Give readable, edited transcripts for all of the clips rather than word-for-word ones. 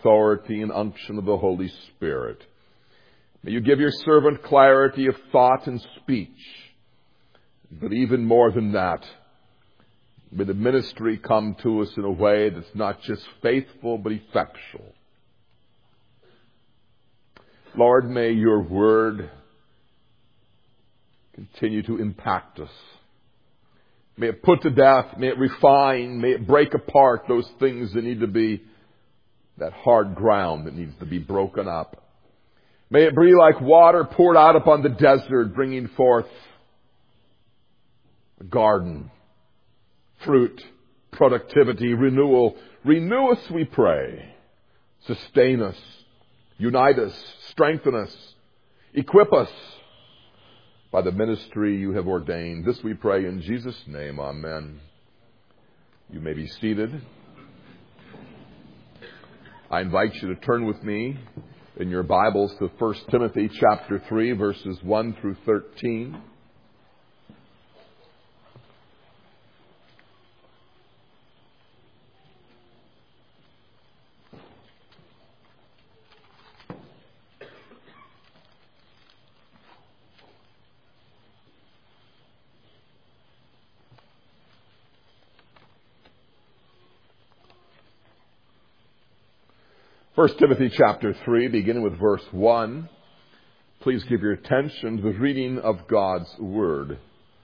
authority and unction of the Holy Spirit. May you give your servant clarity of thought and speech. But even more than that, may the ministry come to us in a way that's not just faithful, but effectual. Lord, may your word continue to impact us. May it put to death, may it refine, may it break apart those things that need to be, that hard ground that needs to be broken up. May it be like water poured out upon the desert, bringing forth a garden, fruit, productivity, renewal. Renew us, we pray. Sustain us, unite us, strengthen us, equip us by the ministry you have ordained. This we pray in Jesus' name. Amen. You may be seated. I invite you to turn with me in your Bibles to 1 Timothy chapter 3, verses 1 through 13. First Timothy chapter 3, beginning with verse 1. Please give your attention to the reading of God's Word.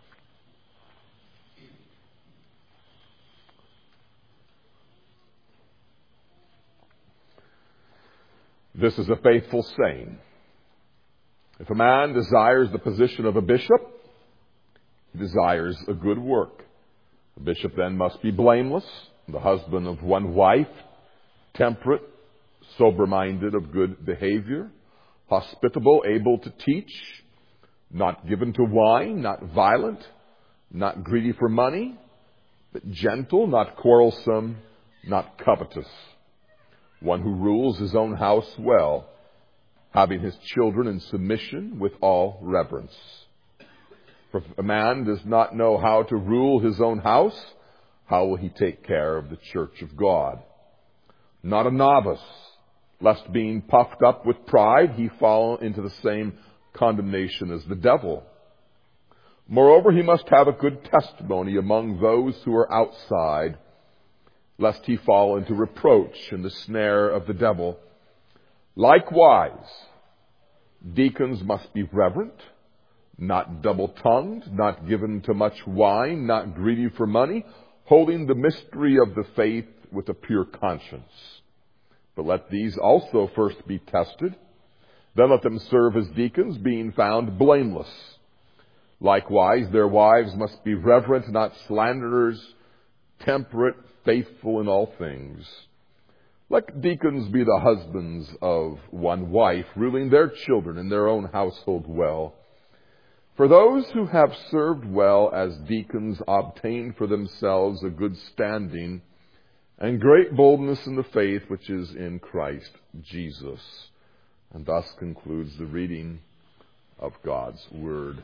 This is a faithful saying. If a man desires the position of a bishop, he desires a good work. The bishop then must be blameless, the husband of one wife, temperate, sober-minded, of good behavior, hospitable, able to teach, not given to wine, not violent, not greedy for money, but gentle, not quarrelsome, not covetous. One who rules his own house well, having his children in submission with all reverence. For if a man does not know how to rule his own house, how will he take care of the church of God? Not a novice, lest being puffed up with pride, he fall into the same condemnation as the devil. Moreover, he must have a good testimony among those who are outside, lest he fall into reproach and the snare of the devil. Likewise, deacons must be reverent, not double-tongued, not given to much wine, not greedy for money, holding the mystery of the faith with a pure conscience. But let these also first be tested. Then let them serve as deacons, being found blameless. Likewise, their wives must be reverent, not slanderers, temperate, faithful in all things. Let deacons be the husbands of one wife, ruling their children in their own household well. For those who have served well as deacons obtain for themselves a good standing and great boldness in the faith which is in Christ Jesus. And thus concludes the reading of God's Word.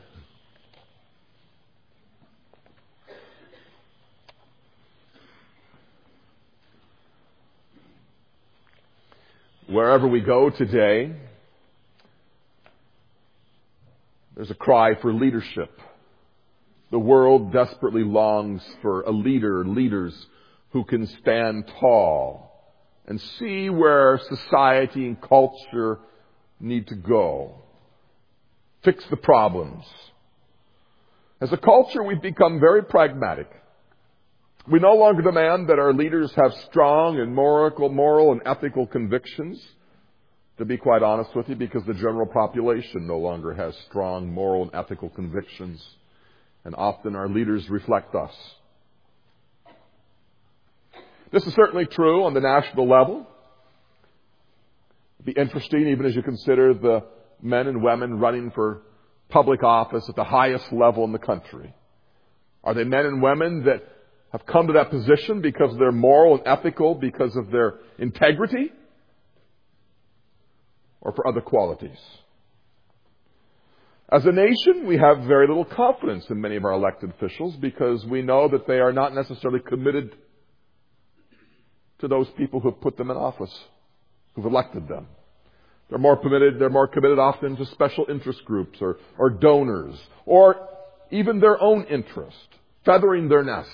Wherever we go today, there's a cry for leadership. The world desperately longs for a leader, leaders who can stand tall and see where society and culture need to go. Fix the problems. As a culture, we've become very pragmatic. We no longer demand that our leaders have strong and moral and ethical convictions, to be quite honest with you, because the general population no longer has strong moral and ethical convictions. And often our leaders reflect us. This is certainly true on the national level. It'd be interesting, even as you consider the men and women running for public office at the highest level in the country. Are they men and women that have come to that position because they're moral and ethical, because of their integrity, or for other qualities? As a nation, we have very little confidence in many of our elected officials because we know that they are not necessarily committed to those people who have put them in office. who've elected them. They're more committed often to special interest groups or donors or even their own interest, feathering their nest.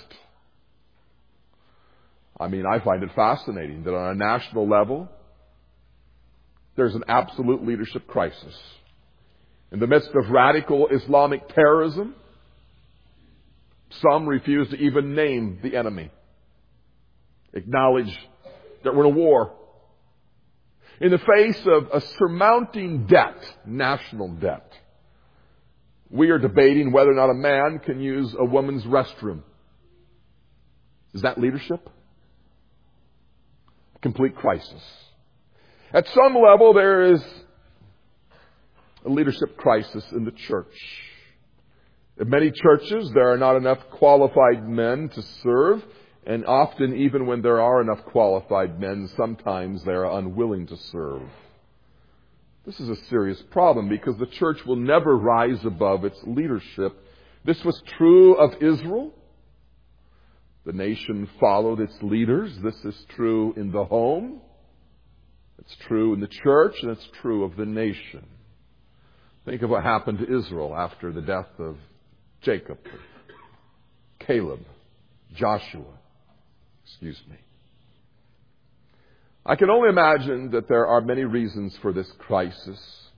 I find it fascinating that on a national level, there's an absolute leadership crisis. In the midst of radical Islamic terrorism, some refuse to even name the enemy, acknowledge that we're in a war. In the face of a surmounting debt, national debt, we are debating whether or not a man can use a woman's restroom. Is that leadership? A complete crisis. At some level, there is a leadership crisis in the church. In many churches, there are not enough qualified men to serve, and often, even when there are enough qualified men, sometimes they are unwilling to serve. This is a serious problem because the church will never rise above its leadership. This was true of Israel. The nation followed its leaders. This is true in the home. It's true in the church, and it's true of the nation. Think of what happened to Israel after the death of Jacob, Caleb, Joshua. I can only imagine that there are many reasons for this crisis.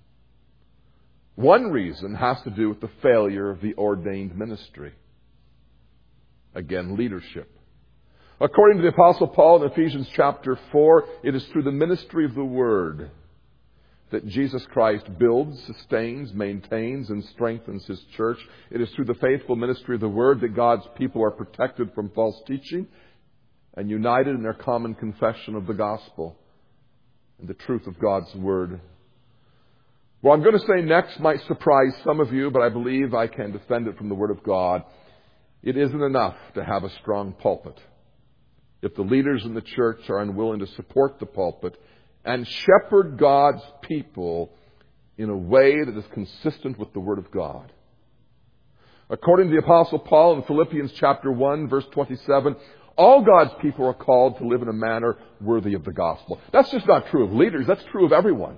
One reason has to do with the failure of the ordained ministry. Again, leadership. According to the Apostle Paul in Ephesians chapter 4, it is through the ministry of the Word that Jesus Christ builds, sustains, maintains, and strengthens His church. It is through the faithful ministry of the Word that God's people are protected from false teaching and united in their common confession of the gospel and the truth of God's Word. What I'm going to say next might surprise some of you, but I believe I can defend it from the Word of God. It isn't enough to have a strong pulpit if the leaders in the church are unwilling to support the pulpit and shepherd God's people in a way that is consistent with the Word of God. According to the Apostle Paul in Philippians chapter 1, verse 27, all God's people are called to live in a manner worthy of the gospel. That's just not true of leaders. That's true of everyone.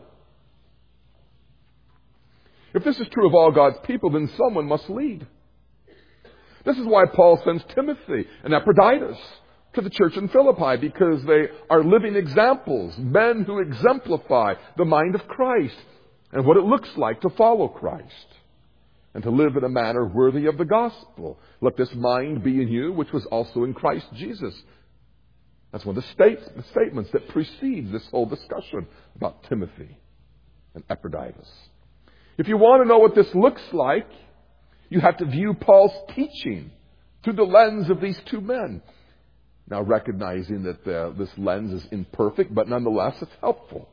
If this is true of all God's people, then someone must lead. This is why Paul sends Timothy and Epaphroditus to the church in Philippi, because they are living examples, men who exemplify the mind of Christ and what it looks like to follow Christ and to live in a manner worthy of the gospel. Let this mind be in you, which was also in Christ Jesus. That's one of the statements that precedes this whole discussion about Timothy and Epaphroditus. If you want to know what this looks like, you have to view Paul's teaching through the lens of these two men. Now, recognizing that this lens is imperfect, but nonetheless it's helpful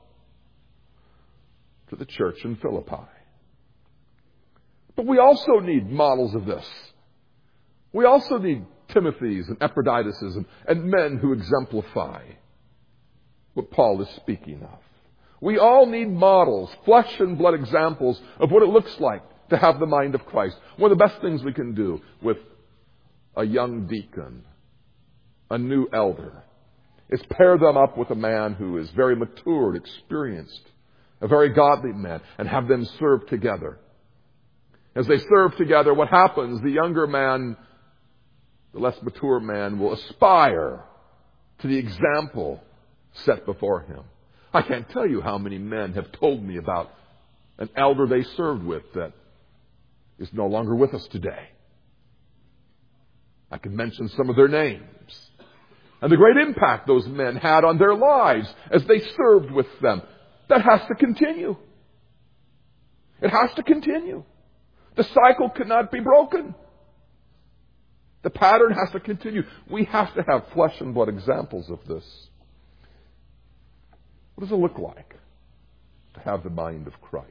to the church in Philippi. But we also need models of this. We also need Timothys and Epaphroditus and men who exemplify what Paul is speaking of. We all need models, flesh and blood examples of what it looks like to have the mind of Christ. One of the best things we can do with a young deacon, a new elder, is pair them up with a man who is very matured, experienced, a very godly man, and have them serve together. As they serve together, what happens? The younger man, the less mature man, will aspire to the example set before him. I can't tell you how many men have told me about an elder they served with that is no longer with us today. I can mention some of their names and the great impact those men had on their lives as they served with them. That has to continue. It has to continue. The cycle cannot be broken. The pattern has to continue. We have to have flesh and blood examples of this. What does it look like to have the mind of Christ?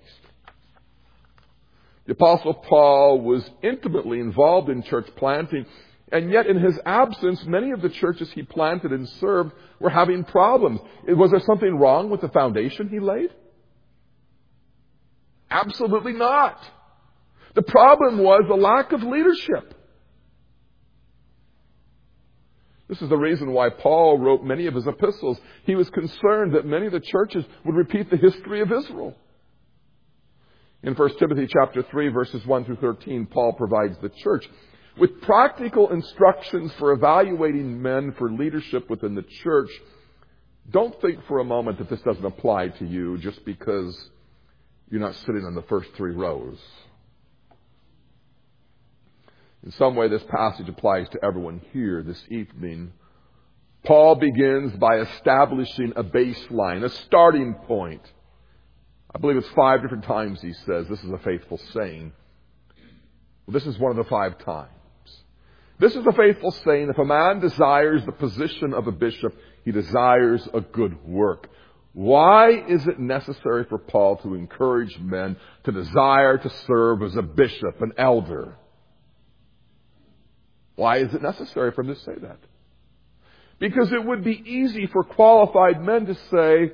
The Apostle Paul was intimately involved in church planting, and yet in his absence, many of the churches he planted and served were having problems. Was there something wrong with the foundation he laid? Absolutely not. The problem was the lack of leadership. This is the reason why Paul wrote many of his epistles. He was concerned that many of the churches would repeat the history of Israel. In 1 Timothy chapter 3, verses 1 through 13, Paul provides the church with practical instructions for evaluating men for leadership within the church. Don't think for a moment that this doesn't apply to you just because you're not sitting in the first 3 rows. In some way, this passage applies to everyone here this evening. Paul begins by establishing a baseline, a starting point. I believe it's 5 different times he says this is a faithful saying. Well, this is one of the 5 times. This is a faithful saying. If a man desires the position of a bishop, he desires a good work. Why is it necessary for Paul to encourage men to desire to serve as a bishop, an elder? Why is it necessary for him to say that? Because it would be easy for qualified men to say,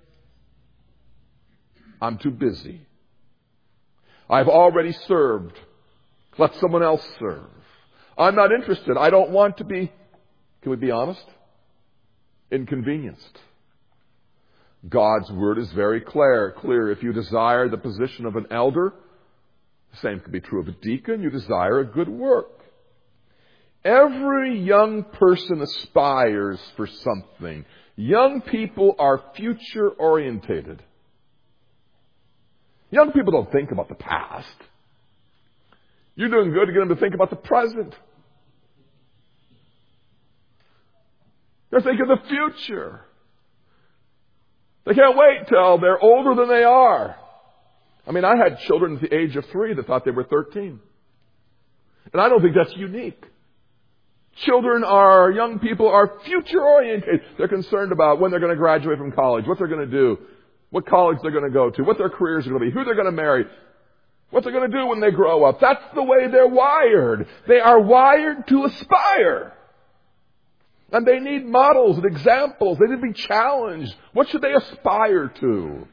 I'm too busy. I've already served. Let someone else serve. I'm not interested. I don't want to be, can we be honest? Inconvenienced. God's word is very clear. If you desire the position of an elder, the same can be true of a deacon. You desire a good work. Every young person aspires for something. Young people are future orientated. Young people don't think about the past. You're doing good to get them to think about the present. They're thinking of the future. They can't wait till they're older than they are. I mean, I had children at the age of 3 that thought they were 13. And I don't think that's unique. Young people are future oriented. They're concerned about when they're going to graduate from college, what they're going to do, what college they're going to go to, what their careers are going to be, who they're going to marry, what they're going to do when they grow up. That's the way they're wired. They are wired to aspire. And they need models and examples. They need to be challenged. What should they aspire to?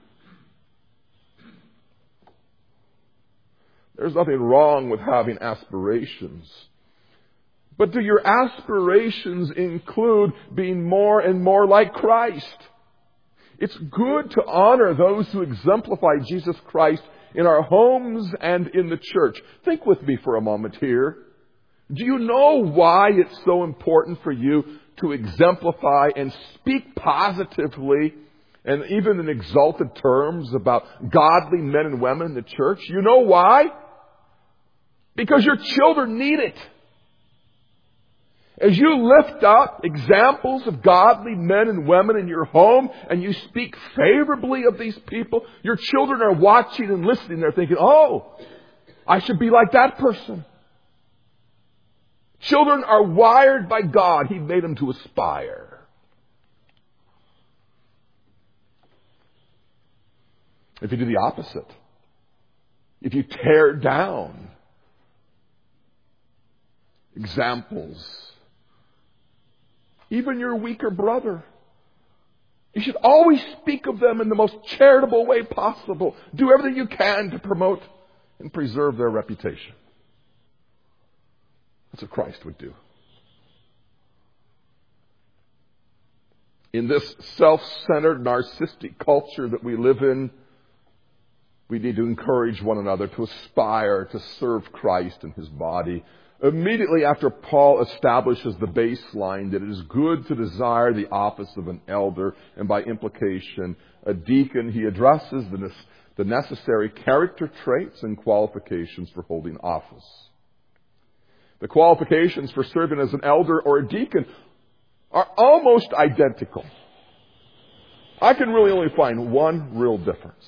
There's nothing wrong with having aspirations. But do your aspirations include being more and more like Christ? It's good to honor those who exemplify Jesus Christ in our homes and in the church. Think with me for a moment here. Do you know why it's so important for you to exemplify and speak positively and even in exalted terms about godly men and women in the church? You know why? Because your children need it. As you lift up examples of godly men and women in your home and you speak favorably of these people, your children are watching and listening. They're thinking, oh, I should be like that person. Children are wired by God. He made them to aspire. If you do the opposite, if you tear down examples, even your weaker brother, you should always speak of them in the most charitable way possible. Do everything you can to promote and preserve their reputation. That's what Christ would do. In this self-centered, narcissistic culture that we live in, we need to encourage one another to aspire to serve Christ and His body. Immediately after Paul establishes the baseline that it is good to desire the office of an elder, and by implication, a deacon, he addresses the necessary character traits and qualifications for holding office. The qualifications for serving as an elder or a deacon are almost identical. I can really only find one real difference.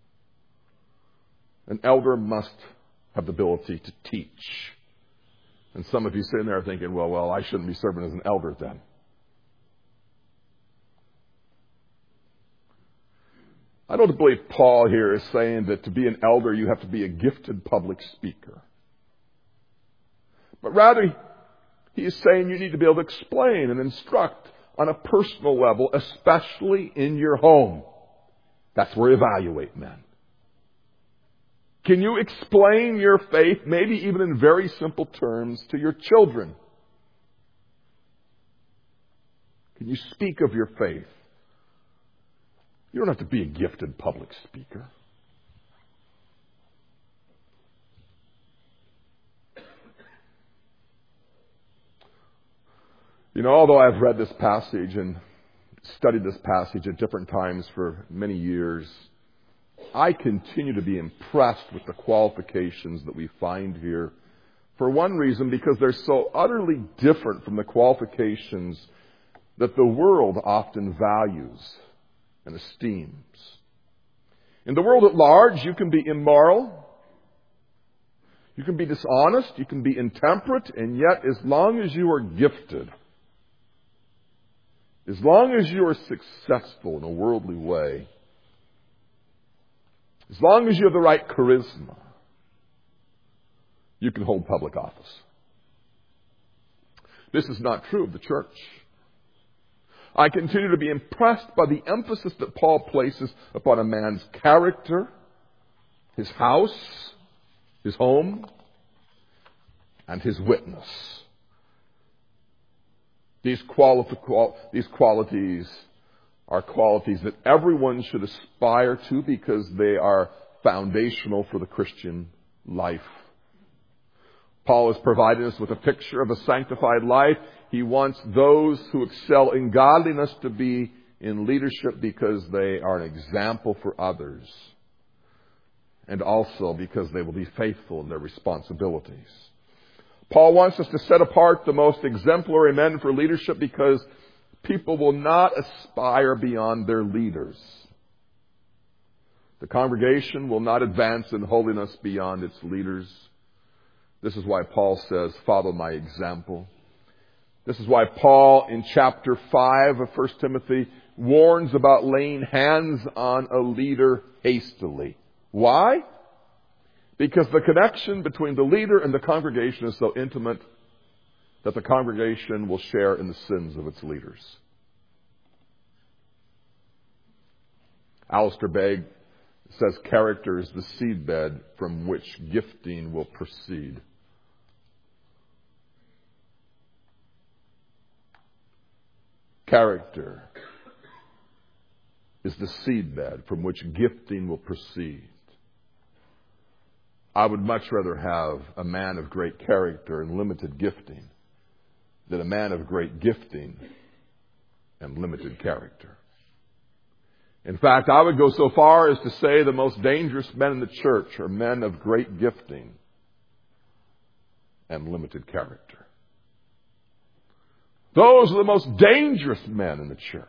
An elder must have the ability to teach. And some of you sitting there thinking, well, I shouldn't be serving as an elder then. I don't believe Paul here is saying that to be an elder you have to be a gifted public speaker. But rather, he is saying you need to be able to explain and instruct on a personal level, especially in your home. That's where we evaluate men. Can you explain your faith, maybe even in very simple terms, to your children? Can you speak of your faith? You don't have to be a gifted public speaker. You know, although I've read this passage and studied this passage at different times for many years, I continue to be impressed with the qualifications that we find here. For one reason, because they're so utterly different from the qualifications that the world often values and esteems. In the world at large, you can be immoral, you can be dishonest, you can be intemperate, and yet as long as you are gifted, as long as you are successful in a worldly way, as long as you have the right charisma, you can hold public office. This is not true of the church. I continue to be impressed by the emphasis that Paul places upon a man's character, his house, his home, and his witness. These qualities are qualities that everyone should aspire to because they are foundational for the Christian life. Paul has provided us with a picture of a sanctified life. He wants those who excel in godliness to be in leadership because they are an example for others, and also because they will be faithful in their responsibilities. Paul wants us to set apart the most exemplary men for leadership because people will not aspire beyond their leaders. The congregation will not advance in holiness beyond its leaders. This is why Paul says, follow my example. This is why Paul, in chapter 5 of 1 Timothy, warns about laying hands on a leader hastily. Why? Because the connection between the leader and the congregation is so intimate that the congregation will share in the sins of its leaders. Alistair Begg says character is the seedbed from which gifting will proceed. Character is the seedbed from which gifting will proceed. I would much rather have a man of great character and limited gifting than a man of great gifting and limited character. In fact, I would go so far as to say the most dangerous men in the church are men of great gifting and limited character. Those are the most dangerous men in the church.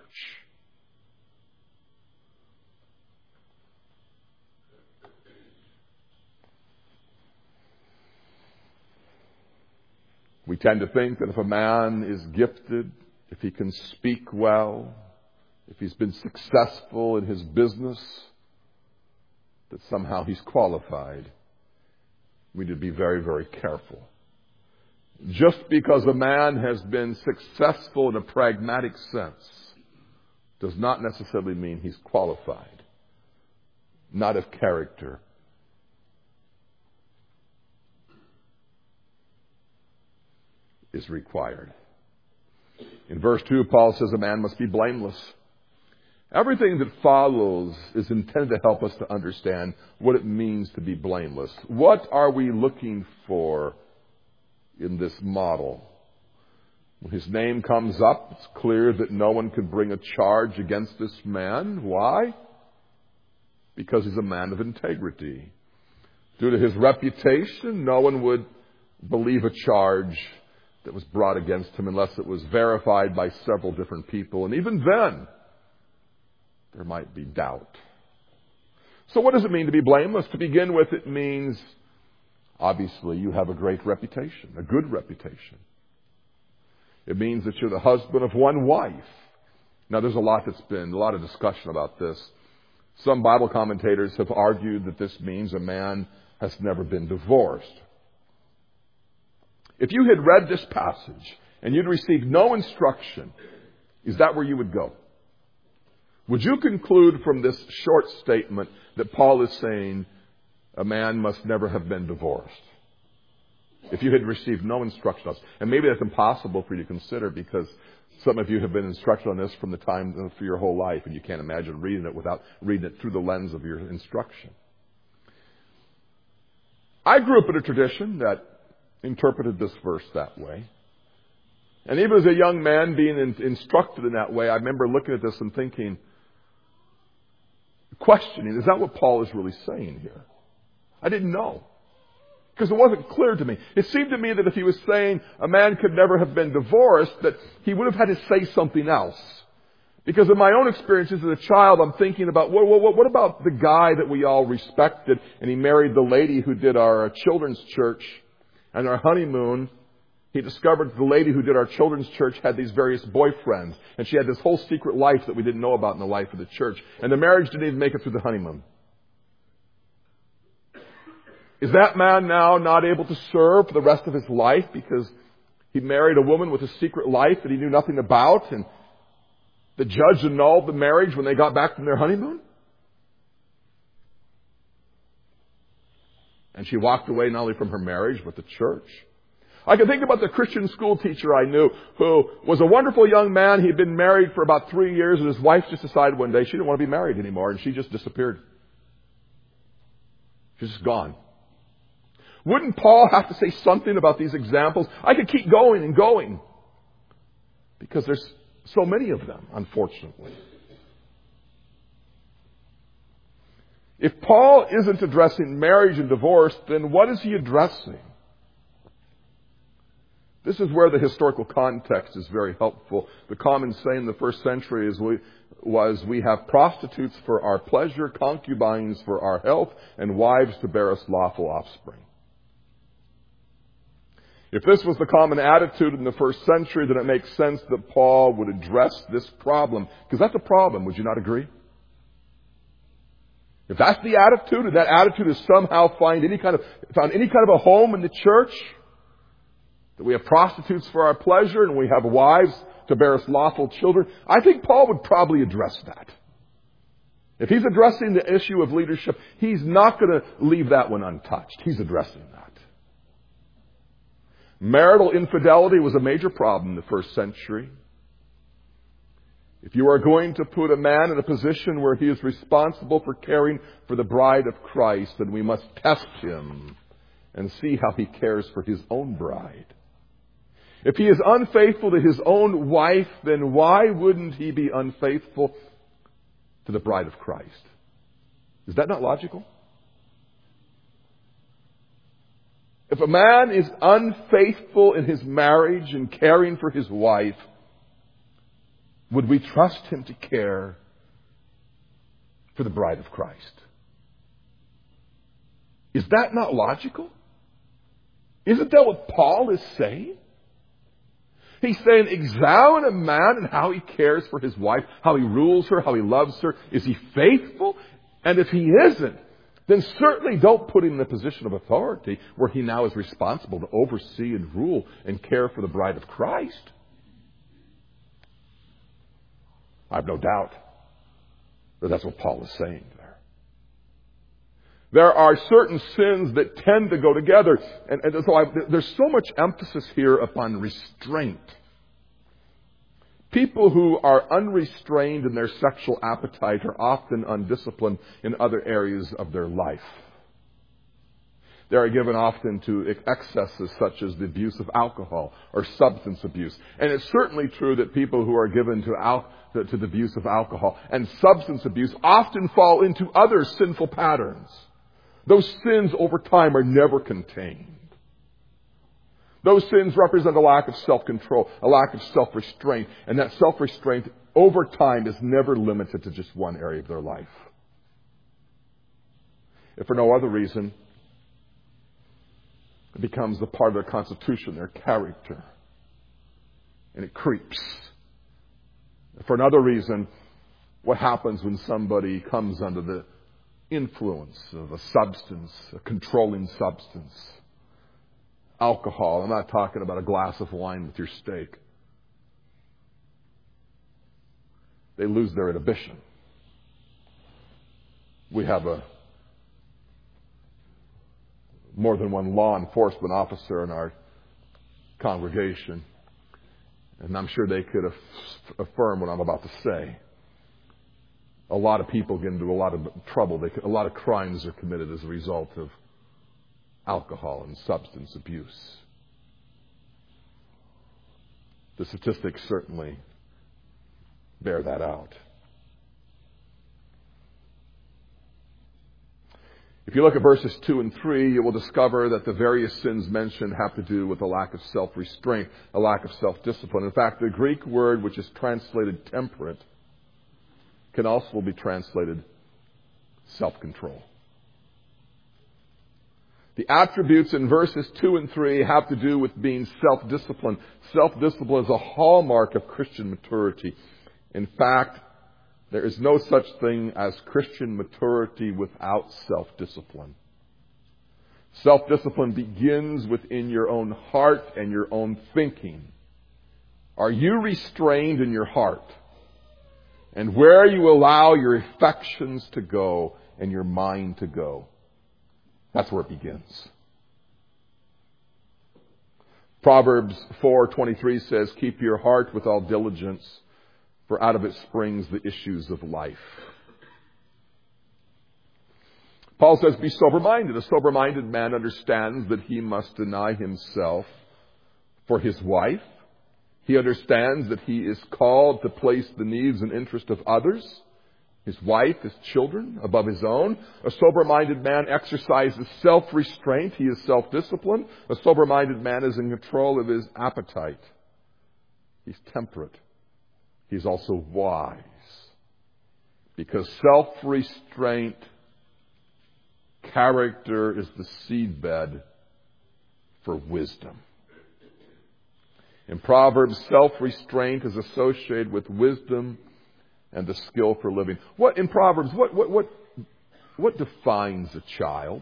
We tend to think that if a man is gifted, if he can speak well, if he's been successful in his business, that somehow he's qualified. We need to be very, very careful. Just because a man has been successful in a pragmatic sense does not necessarily mean he's qualified. Not if character is required. In verse 2, Paul says a man must be blameless. Everything that follows is intended to help us to understand what it means to be blameless. What are we looking for in this model? When his name comes up, it's clear that no one could bring a charge against this man. Why? Because he's a man of integrity. Due to his reputation, no one would believe a charge that was brought against him unless it was verified by several different people. And even then, there might be doubt. So what does it mean to be blameless? To begin with, it means, obviously, you have a great reputation, a good reputation. It means that you're the husband of one wife. Now, there's a lot of discussion about this. Some Bible commentators have argued that this means a man has never been divorced. If you had read this passage and you'd received no instruction, is that where you would go? Would you conclude from this short statement that Paul is saying a man must never have been divorced? If you had received no instruction. And maybe that's impossible for you to consider because Some of you have been instructed on this from the time for your whole life, and you can't imagine reading it without reading it through the lens of your instruction. I grew up in a tradition that interpreted this verse that way. And even as a young man being instructed in that way, I remember looking at this and thinking, questioning, is that what Paul is really saying here? I didn't know. Because it wasn't clear to me. It seemed to me that if he was saying a man could never have been divorced, that he would have had to say something else. Because in my own experiences as a child, I'm thinking about, what about the guy that we all respected, and he married the lady who did our children's church and our honeymoon? He discovered the lady who did our children's church had these various boyfriends, and she had this whole secret life that we didn't know about in the life of the church. And the marriage didn't even make it through the honeymoon. Is that man now not able to serve for the rest of his life because he married a woman with a secret life that he knew nothing about, and the judge annulled the marriage when they got back from their honeymoon? And she walked away not only from her marriage, but the church. I can think about the Christian school teacher I knew who was a wonderful young man. He'd been married for about 3 years, and his wife just decided one day she didn't want to be married anymore, and she just disappeared. She's just gone. Wouldn't Paul have to say something about these examples? I could keep going and going, because there's so many of them, unfortunately. If Paul isn't addressing marriage and divorce, then what is he addressing? This is where the historical context is very helpful. The common saying in the first century was, we have prostitutes for our pleasure, concubines for our health, and wives to bear us lawful offspring. If this was the common attitude in the first century, then it makes sense that Paul would address this problem. Because that's a problem, would you not agree? If that's the attitude, and that attitude is somehow found any kind of a home in the church, that we have prostitutes for our pleasure and we have wives to bear us lawful children, I think Paul would probably address that. If he's addressing the issue of leadership, he's not going to leave that one untouched. He's addressing that. Marital infidelity was a major problem in the first century. If you are going to put a man in a position where he is responsible for caring for the bride of Christ, then we must test him and see how he cares for his own bride. If he is unfaithful to his own wife, then why wouldn't he be unfaithful to the bride of Christ? Is that not logical? If a man is unfaithful in his marriage and caring for his wife, would we trust him to care for the bride of Christ? Is that not logical? Isn't that what Paul is saying? He's saying, examine a man and how he cares for his wife, how he rules her, how he loves her. Is he faithful? And if he isn't, then certainly don't put him in a position of authority where he now is responsible to oversee and rule and care for the bride of Christ. I have no doubt that that's what Paul is saying there. There are certain sins that tend to go together. And so there's so much emphasis here upon restraint. People who are unrestrained in their sexual appetite are often undisciplined in other areas of their life. They are given often to excesses such as the abuse of alcohol or substance abuse. And it's certainly true that people who are given to the abuse of alcohol and substance abuse often fall into other sinful patterns. Those sins over time are never contained. Those sins represent a lack of self-control, a lack of self-restraint. And that self-restraint over time is never limited to just one area of their life. If for no other reason, it becomes a part of their constitution, their character. And it creeps. For another reason, what happens when somebody comes under the influence of a substance, a controlling substance? Alcohol. I'm not talking about a glass of wine with your steak. They lose their inhibition. We have more than one law enforcement officer in our congregation. And I'm sure they could affirm what I'm about to say. A lot of people get into a lot of trouble. A lot of crimes are committed as a result of alcohol and substance abuse. The statistics certainly bear that out. If you look at verses 2 and 3, you will discover that the various sins mentioned have to do with a lack of self-restraint, a lack of self-discipline. In fact, the Greek word which is translated temperate can also be translated self-control. The attributes in verses 2 and 3 have to do with being self-disciplined. Self-discipline is a hallmark of Christian maturity. In fact, there is no such thing as Christian maturity without self-discipline. Self-discipline begins within your own heart and your own thinking. Are you restrained in your heart? And where you allow your affections to go and your mind to go. That's where it begins. Proverbs 4:23 says, "Keep your heart with all diligence, for out of it springs the issues of life." Paul says, "Be sober-minded." A sober-minded man understands that he must deny himself for his wife. He understands that he is called to place the needs and interest of others, his wife, his children, above his own. A sober-minded man exercises self-restraint. He is self-disciplined. A sober-minded man is in control of his appetite. He's temperate. He's also wise. Because self-restraint, character is the seedbed for wisdom. In Proverbs, self-restraint is associated with wisdom and the skill for living. In Proverbs, what defines a child?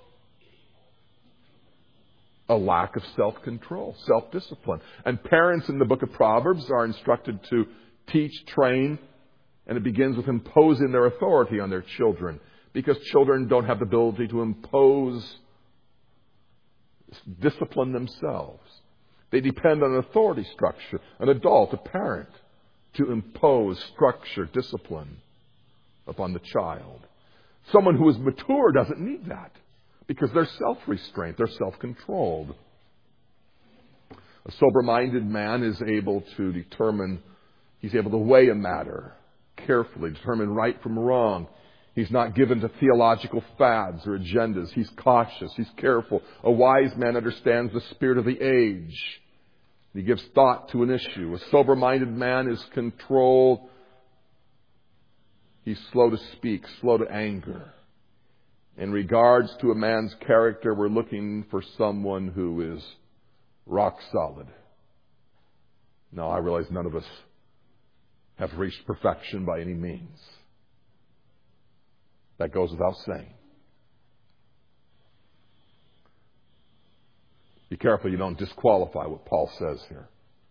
A lack of self-control, self-discipline. And parents in the book of Proverbs are instructed to teach, train, and it begins with imposing their authority on their children. Because children don't have the ability to impose discipline themselves. They depend on an authority structure, an adult, a parent, to impose structure, discipline upon the child. Someone who is mature doesn't need that because they're self-restrained, they're self-controlled. A sober-minded man is able to determine, he's able to weigh a matter carefully, determine right from wrong. He's not given to theological fads or agendas. He's cautious. He's careful. A wise man understands the spirit of the age. He gives thought to an issue. A sober-minded man is controlled. He's slow to speak, slow to anger. In regards to a man's character, we're looking for someone who is rock solid. Now, I realize none of us have reached perfection by any means. That goes without saying. Be careful you don't disqualify what Paul says here.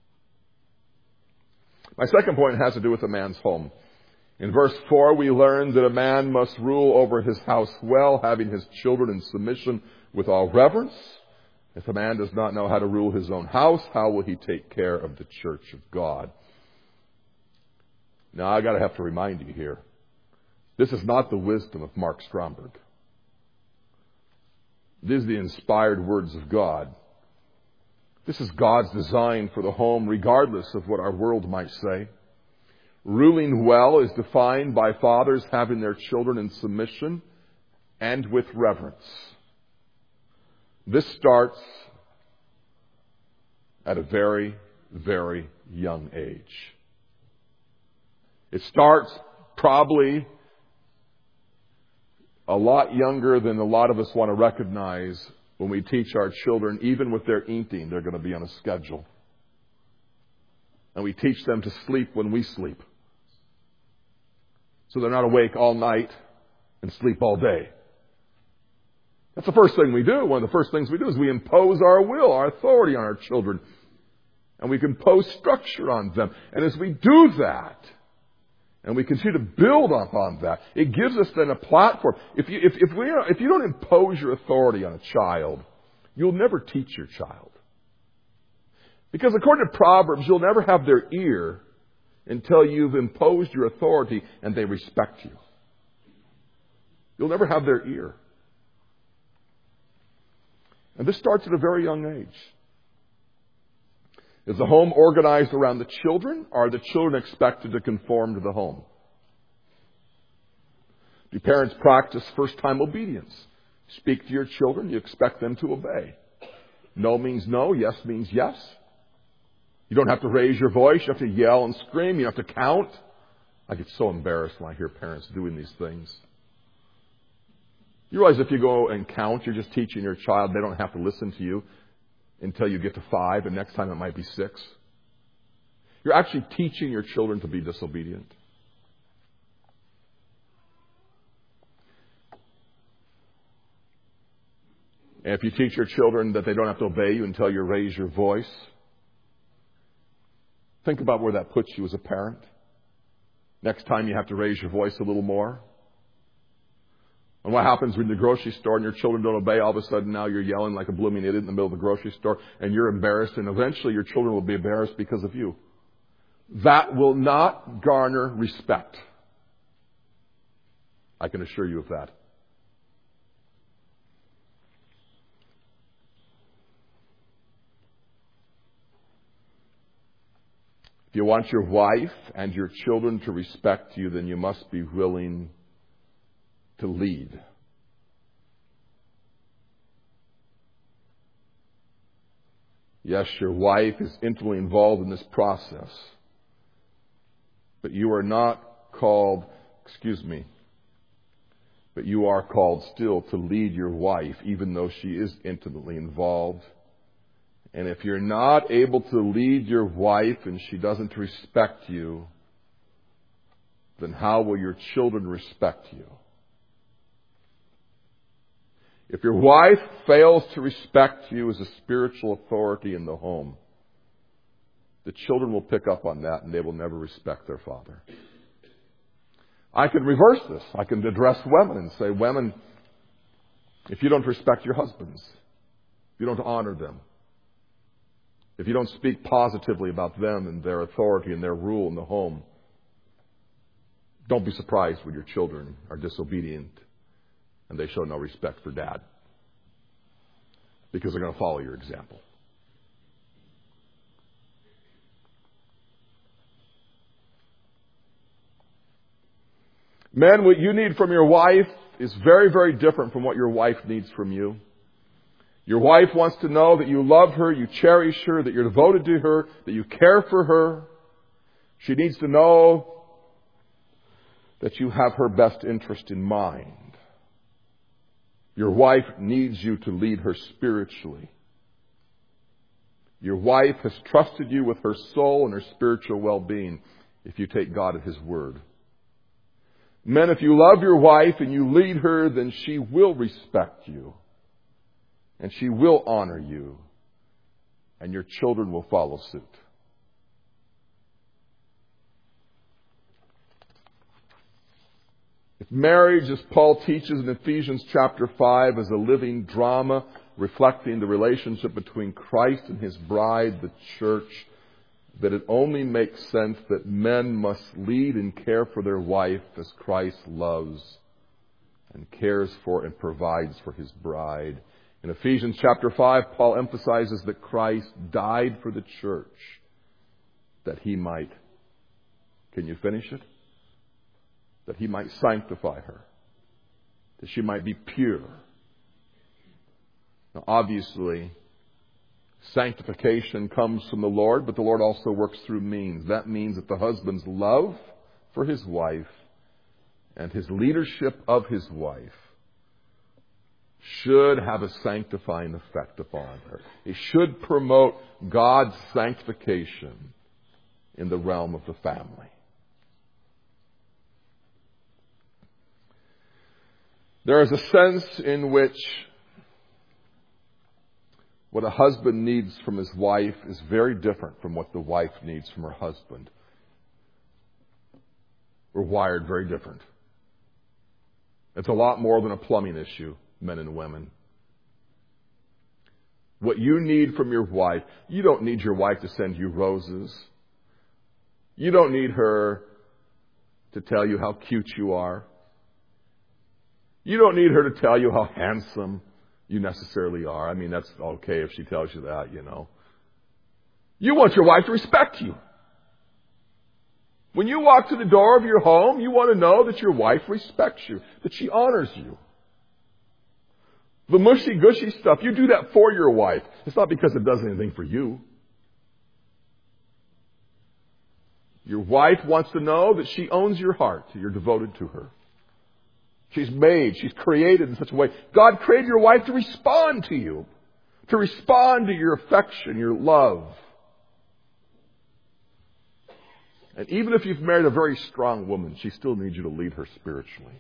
My second point has to do with a man's home. In verse 4, we learn that a man must rule over his house well, having his children in submission with all reverence. If a man does not know how to rule his own house, how will he take care of the church of God? Now, I have to remind you here, this is not the wisdom of Mark Stromberg. These are the inspired words of God. This is God's design for the home, regardless of what our world might say. Ruling well is defined by fathers having their children in submission and with reverence. This starts at a very, very young age. It starts probably a lot younger than a lot of us want to recognize when we teach our children, even with their eating, they're going to be on a schedule. And we teach them to sleep when we sleep. So they're not awake all night and sleep all day. That's the first thing we do. One of the first things we do is we impose our will, our authority on our children. And we impose structure on them. And as we do that, and we continue to build upon that, it gives us then a platform. If you don't impose your authority on a child, you'll never teach your child. Because according to Proverbs, you'll never have their ear until you've imposed your authority and they respect you. You'll never have their ear. And this starts at a very young age. Is the home organized around the children, or are the children expected to conform to the home? Do parents practice first-time obedience? Speak to your children, you expect them to obey. No means no, yes means yes. You don't have to raise your voice, you have to yell and scream, you have to count. I get so embarrassed when I hear parents doing these things. You realize if you go and count, you're just teaching your child they don't have to listen to you until you get to 5, and next time it might be 6. You're actually teaching your children to be disobedient. And if you teach your children that they don't have to obey you until you raise your voice, think about where that puts you as a parent. Next time you have to raise your voice a little more. And what happens when you're in the grocery store and your children don't obey? All of a sudden now you're yelling like a blooming idiot in the middle of the grocery store and you're embarrassed, and eventually your children will be embarrassed because of you. That will not garner respect. I can assure you of that. If you want your wife and your children to respect you, then you must be willing to lead. Yes, your wife is intimately involved in this process, but you are not called, but you are called still to lead your wife, even though she is intimately involved. And if you're not able to lead your wife and she doesn't respect you, then how will your children respect you? If your wife fails to respect you as a spiritual authority in the home, the children will pick up on that and they will never respect their father. I can reverse this. I can address women and say, women, if you don't respect your husbands, if you don't honor them, if you don't speak positively about them and their authority and their rule in the home, don't be surprised when your children are disobedient and they show no respect for dad, because they're going to follow your example. Men, what you need from your wife is very, very different from what your wife needs from you. Your wife wants to know that you love her, you cherish her, that you're devoted to her, that you care for her. She needs to know that you have her best interest in mind. Your wife needs you to lead her spiritually. Your wife has trusted you with her soul and her spiritual well-being if you take God at His word. Men, if you love your wife and you lead her, then she will respect you. And she will honor you. And your children will follow suit. If marriage, as Paul teaches in Ephesians chapter 5, is a living drama reflecting the relationship between Christ and His bride, the church, that it only makes sense that men must lead and care for their wife as Christ loves and cares for and provides for His bride. In Ephesians chapter 5, Paul emphasizes that Christ died for the church that He might, can you finish it? That He might sanctify her, that she might be pure. Now, obviously, sanctification comes from the Lord, but the Lord also works through means. That means that the husband's love for his wife and his leadership of his wife should have a sanctifying effect upon her. It should promote God's sanctification in the realm of the family. There is a sense in which what a husband needs from his wife is very different from what the wife needs from her husband. We're wired very different. It's a lot more than a plumbing issue, men and women. what you need from your wife. You don't need your wife to send you roses. You don't need her to tell you how cute you are. You don't need her to tell you how handsome you necessarily are. I mean, that's okay if she tells you that, you know. You want your wife to respect you. When you walk to the door of your home, you want to know that your wife respects you, that she honors you. The mushy-gushy stuff, you do that for your wife. It's not because it does anything for you. Your wife wants to know that she owns your heart, you're devoted to her. She's created in such a way. God created your wife to respond to you, to respond to your affection, your love. And even if you've married a very strong woman, she still needs you to lead her spiritually.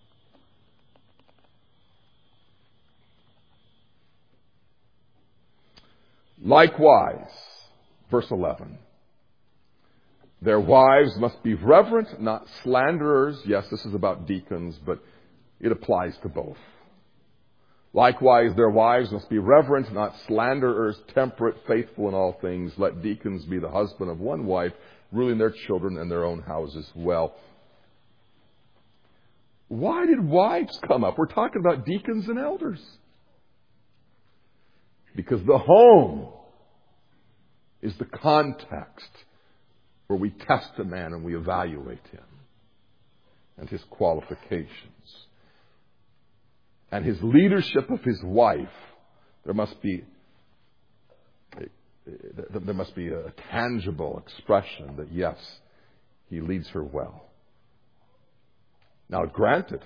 Likewise, verse 11, their wives must be reverent, not slanderers. Yes, this is about deacons, but it applies to both. Likewise, their wives must be reverent, not slanderers, temperate, faithful in all things. Let deacons be the husband of one wife, ruling their children and their own houses well. Why did wives come up? We're talking about deacons and elders. Because the home is the context where we test a man and we evaluate him and his qualifications. And his leadership of his wife, there must be a tangible expression that, yes, he leads her well. Now, granted,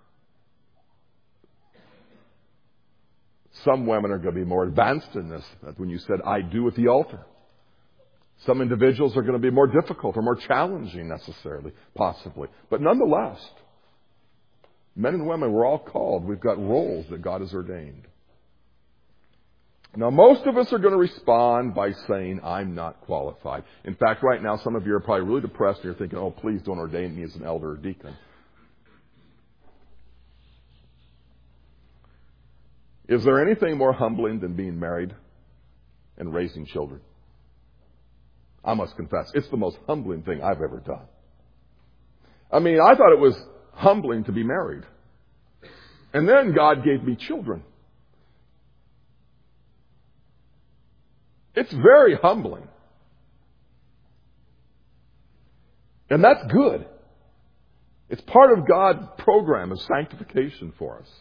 some women are going to be more advanced in this. That's when you said, I do at the altar. Some individuals are going to be more difficult or more challenging necessarily, possibly. But nonetheless, men and women, we're all called. We've got roles that God has ordained. Now, most of us are going to respond by saying, I'm not qualified. In fact, right now, some of you are probably really depressed and you're thinking, oh, please don't ordain me as an elder or deacon. Is there anything more humbling than being married and raising children? I must confess, it's the most humbling thing I've ever done. I mean, I thought it was humbling to be married. And then God gave me children. It's very humbling. And that's good. It's part of God's program of sanctification for us.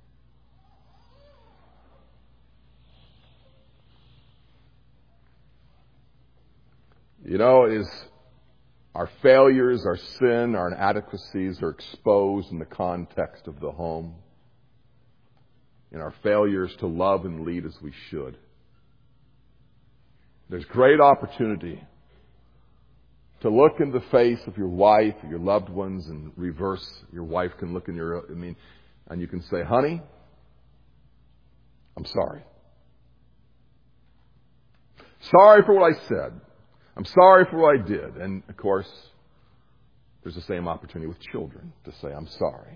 You know, our failures, our sin, our inadequacies are exposed in the context of the home. In our failures to love and lead as we should. There's great opportunity to look in the face of your wife or your loved ones and reverse. Your wife can look in and you can say, honey, I'm sorry. Sorry for what I said. I'm sorry for what I did. And, of course, there's the same opportunity with children to say, I'm sorry.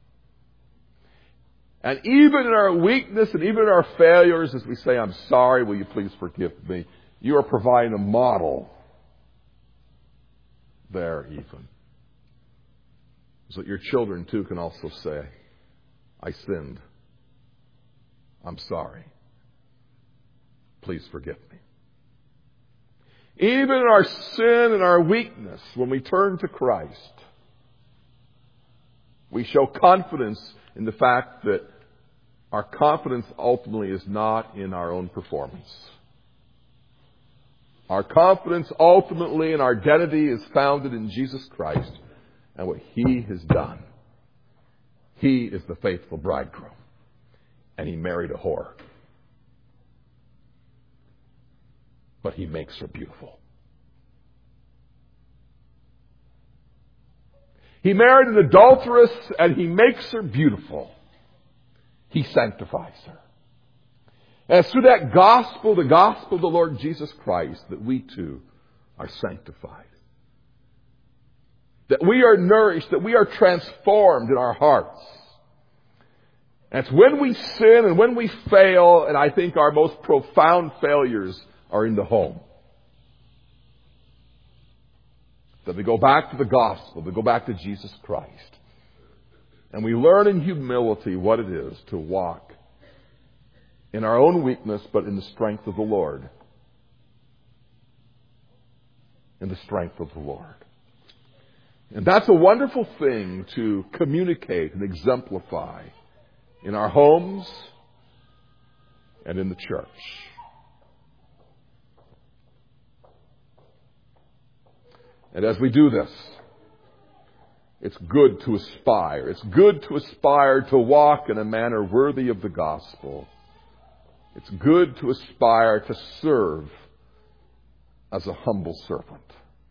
And even in our weakness and even in our failures, as we say, I'm sorry, will you please forgive me? You are providing a model there even. So that your children, too, can also say, I sinned. I'm sorry. Please forgive me. Even in our sin and our weakness, when we turn to Christ, we show confidence in the fact that our confidence ultimately is not in our own performance. Our confidence ultimately and our identity is founded in Jesus Christ and what He has done. He is the faithful bridegroom, and He married a whore. But He makes her beautiful. He married an adulteress, and He makes her beautiful. He sanctifies her. And it's through that gospel, the gospel of the Lord Jesus Christ, that we too are sanctified. That we are nourished, that we are transformed in our hearts. And it's when we sin and when we fail, and I think our most profound failures are in the home, that we go back to the gospel, we go back to Jesus Christ. And we learn in humility what it is to walk in our own weakness, but in the strength of the Lord. In the strength of the Lord. And that's a wonderful thing to communicate and exemplify in our homes and in the church. And as we do this, it's good to aspire. It's good to aspire to walk in a manner worthy of the gospel. It's good to aspire to serve as a humble servant.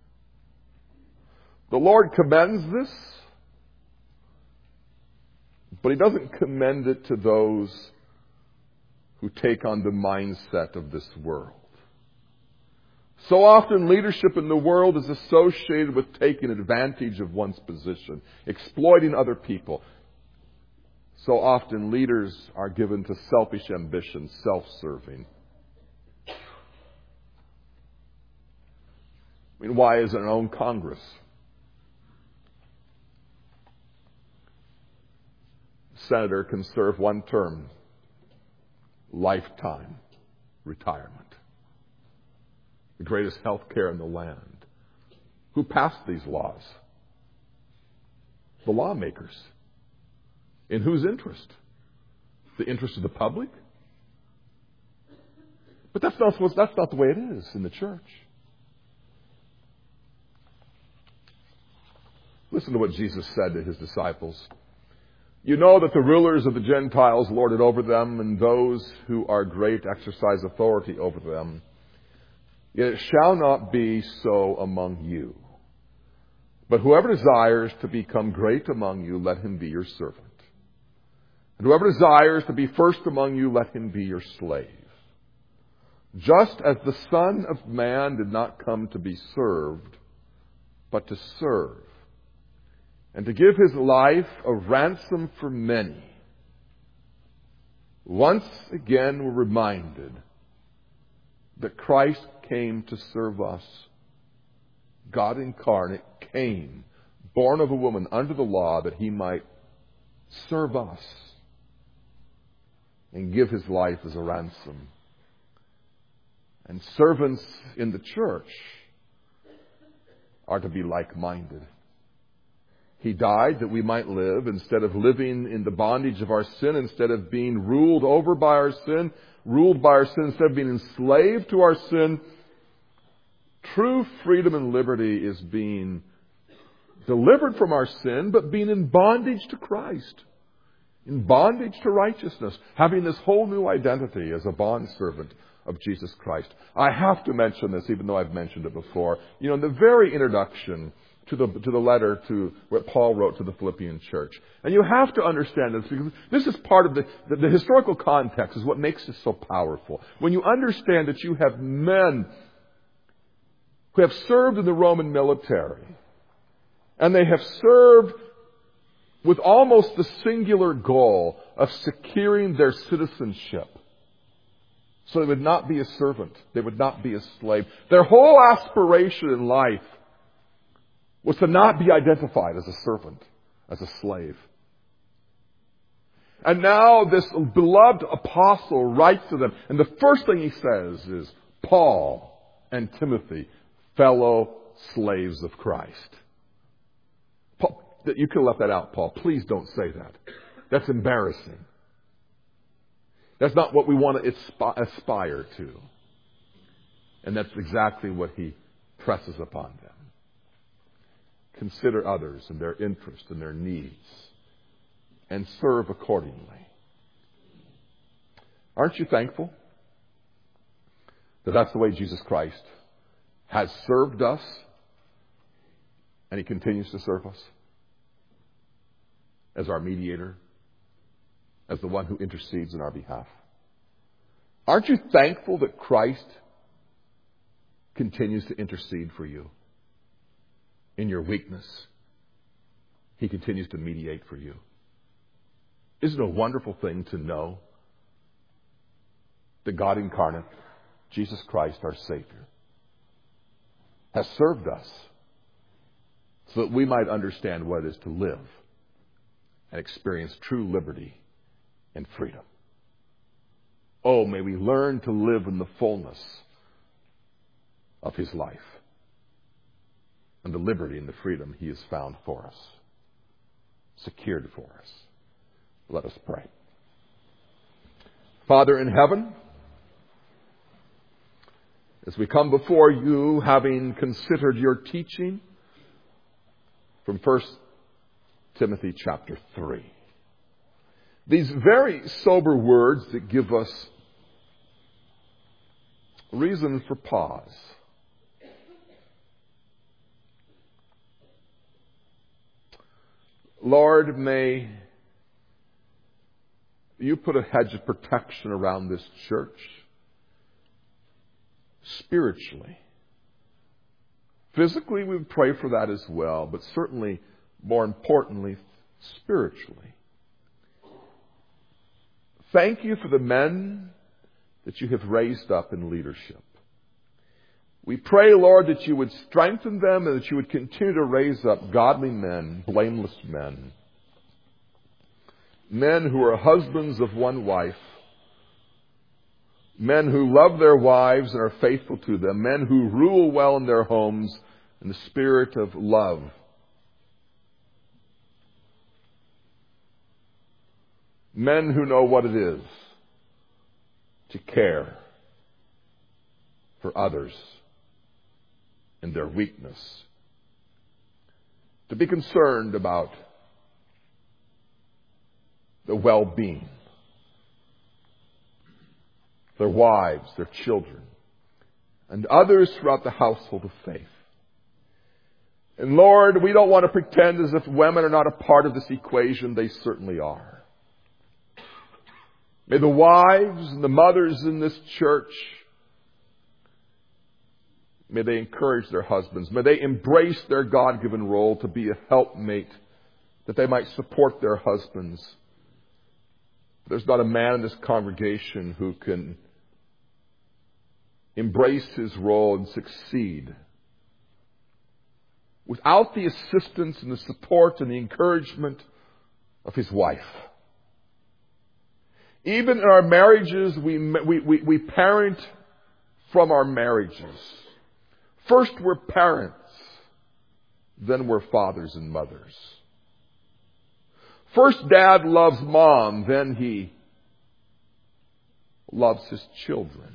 The Lord commends this, but He doesn't commend it to those who take on the mindset of this world. So often leadership in the world is associated with taking advantage of one's position, exploiting other people. So often leaders are given to selfish ambition, self-serving. I mean, why is it our own Congress? Senator can serve one term, lifetime retirement. The greatest health care in the land. Who passed these laws? The lawmakers. In whose interest? The interest of the public? But that's not the way it is in the church. Listen to what Jesus said to His disciples. You know that the rulers of the Gentiles lord it over them, and those who are great exercise authority over them. Yet it shall not be so among you. But whoever desires to become great among you, let him be your servant. And whoever desires to be first among you, let him be your slave. Just as the Son of Man did not come to be served, but to serve, and to give His life a ransom for many. Once again we're reminded that Christ came to serve us. God incarnate came, born of a woman under the law, that He might serve us and give His life as a ransom. And servants in the church are to be like-minded. He died that we might live, instead of living in the bondage of our sin, instead of being ruled over by our sin, instead of being enslaved to our sin. True freedom and liberty is being delivered from our sin, but being in bondage to Christ, in bondage to righteousness, having this whole new identity as a bondservant of Jesus Christ. I have to mention this, even though I've mentioned it before. You know, in the very introduction to the letter to what Paul wrote to the Philippian church. And you have to understand this, because this is part of the historical context is what makes this so powerful. When you understand that you have men who have served in the Roman military, and they have served with almost the singular goal of securing their citizenship. So they would not be a servant. They would not be a slave. Their whole aspiration in life was to not be identified as a servant, as a slave. And now this beloved apostle writes to them, and the first thing he says is, Paul and Timothy, fellow slaves of Christ. Paul, you could have left that out, Paul. Please don't say that. That's embarrassing. That's not what we want to aspire to. And that's exactly what he presses upon them. Consider others and their interests and their needs, and serve accordingly. Aren't you thankful that that's the way Jesus Christ has served us, and He continues to serve us as our mediator, as the one who intercedes in our behalf? Aren't you thankful that Christ continues to intercede for you? In your weakness, He continues to mediate for you. Isn't it a wonderful thing to know that God incarnate, Jesus Christ, our Savior, has served us so that we might understand what it is to live and experience true liberty and freedom. Oh, may we learn to live in the fullness of His life and the liberty and the freedom He has found for us, secured for us. Let us pray. Father in heaven, as we come before you, having considered your teaching from 1 Timothy chapter 3, these very sober words that give us reason for pause. Lord, may you put a hedge of protection around this church spiritually. Physically, we would pray for that as well, but certainly, more importantly, spiritually. Thank you for the men that you have raised up in leadership. We pray, Lord, that you would strengthen them and that you would continue to raise up godly men, blameless men. Men who are husbands of one wife. Men who love their wives and are faithful to them. Men who rule well in their homes in the spirit of love. Men who know what it is to care for others in their weakness. To be concerned about the well-being, their wives, their children, and others throughout the household of faith. And Lord, we don't want to pretend as if women are not a part of this equation. They certainly are. May the wives and the mothers in this church, may they encourage their husbands. May they embrace their God-given role to be a helpmate, that they might support their husbands. There's not a man in this congregation who can embrace his role and succeed without the assistance and the support and the encouragement of his wife. Even in our marriages, we parent from our marriages. First we're parents, then we're fathers and mothers. First dad loves mom, then he loves his children.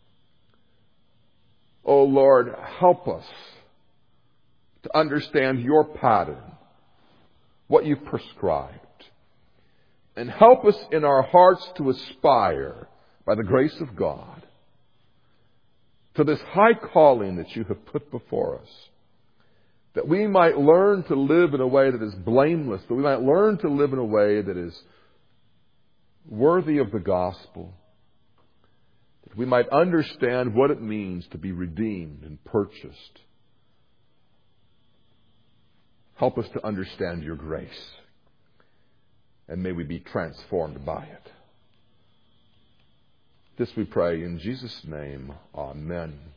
Oh Lord, help us to understand your pattern, what you've prescribed. And help us in our hearts to aspire, by the grace of God, to this high calling that you have put before us. That we might learn to live in a way that is blameless, that we might learn to live in a way that is worthy of the gospel, that we might understand what it means to be redeemed and purchased. Help us to understand your grace, and may we be transformed by it. This we pray in Jesus' name. Amen.